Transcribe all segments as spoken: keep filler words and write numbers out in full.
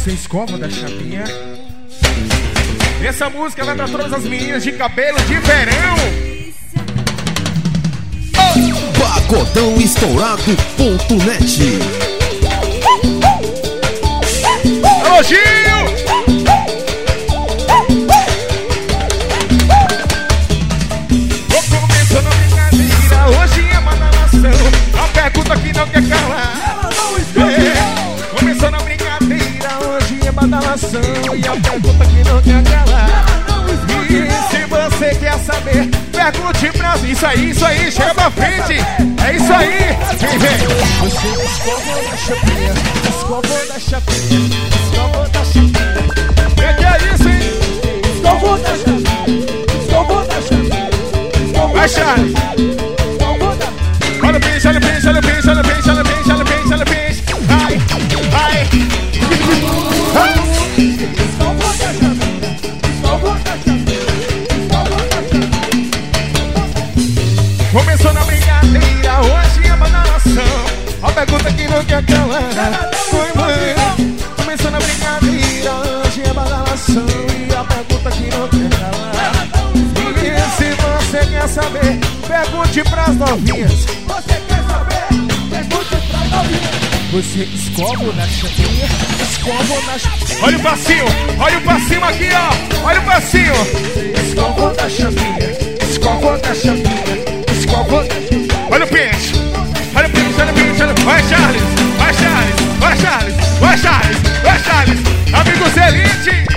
Você escova da chapinha. Essa música vai pra todas as meninas de cabelo de verão. Pagodão Estourado ponto net. Alô, Gil! Vou começando a brincadeira, hoje é badalação. A pergunta que não quer calar. É, começando a brincadeira, hoje é badalação. E a pergunta que não quer calar. E se você quer saber, pergunte pra mim. Isso aí, isso aí, chega pra frente. É isso aí. Vem, vem. Você escovou da chapinha, escovou da chapinha, escovou da chapinha. Que que é isso, hein? Escovou da chapinha, escovou da chapinha. Vai, Charles. Olha o peixe, olha o peixe, olha o peixe, olha o peixe, olha o peixe, olha o peixe, olha o peixe. Vai, vai. Escovou da chapinha, escovou da chapinha, escovou da chapinha. Começou na brincadeira, hoje é badalação. A pergunta que não quer calar. Foi, mãe. Começou na brincadeira, hoje é badalação. E a pergunta que não quer calar. E se você quer saber, pergunte pras novinhas. Você quer saber? Pergunte pras novinhas. Você escova na chapinha, escova na chapinha. Olha o passinho, olha o passinho aqui, ó. Olha o passinho. Escova na chapinha, escova na chapinha, escova na chapinha. Olha o peixe, olha o peixe, olha o peixe, olha o peixe. Vai, Charles, vai, Charles, vai, Charles, vai, Charles, vai, Charles. Amigos Elite.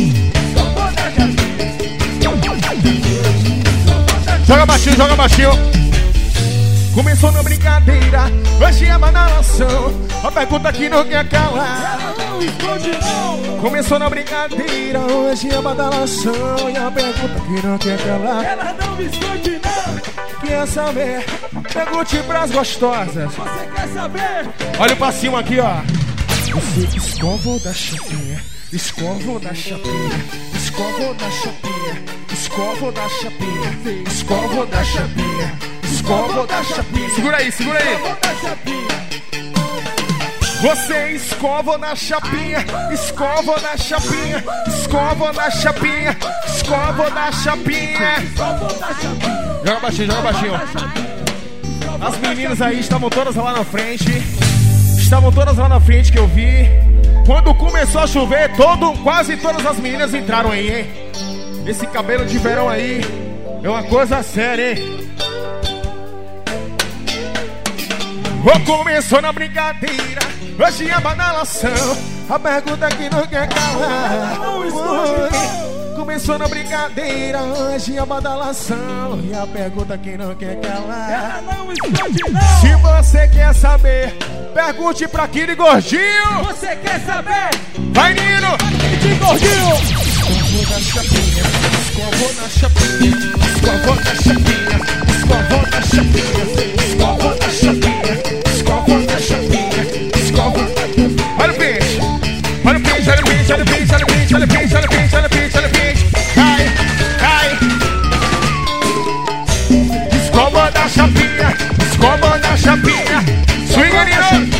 Joga baixinho, joga baixinho. Começou na brincadeira, hoje é badalação. A pergunta que não quer calar. Ela não esconde não. Começou na brincadeira, hoje é badalação. E a pergunta que não quer calar. Ela não esconde não. Quer saber? Pergunte pras gostosas. Você quer saber? Olha o passinho aqui, ó. Você escova da chapinha, escova da chapinha, escova da chapinha, escova da chapinha, escova da chapinha, escova da chapinha. Segura aí, segura aí. Escovou da chapinha. Você escova na chapinha, escova na chapinha, escova na chapinha, escova na chapinha. Escovou da chapinha. Joga baixinho, joga baixinho. As meninas aí estavam todas lá na frente. Estavam todas lá na frente que eu vi. Quando começou a chover, todo, quase todas as meninas entraram aí, hein? Esse cabelo de verão aí é uma coisa séria, hein? Oh, começou na brincadeira, hoje é badalação. A pergunta que não quer calar. Oi, começou na brincadeira, hoje é badalação. E a pergunta que não quer calar. Ela não esconde não. Se você quer saber, pergunte pra Kiri Gordinho. Você quer saber? Vai, Nino! De gordinho. Escovou na chapinha, escovou na chapinha, escovou na chapinha, escovou na chapinha, escovou na chapinha, escovou na chapinha. Olha o peixe, olha o peixe, olha o peixe, olha o peixe, olha o peixe, olha o peixe, olha o peixe, olha o peixe, olha o peixe. Cai, cai. Escova da chapinha, escova da chapinha. Swinga, Nino.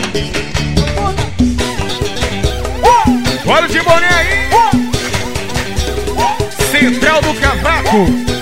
Olha o de boné aí. Central do Cavaco.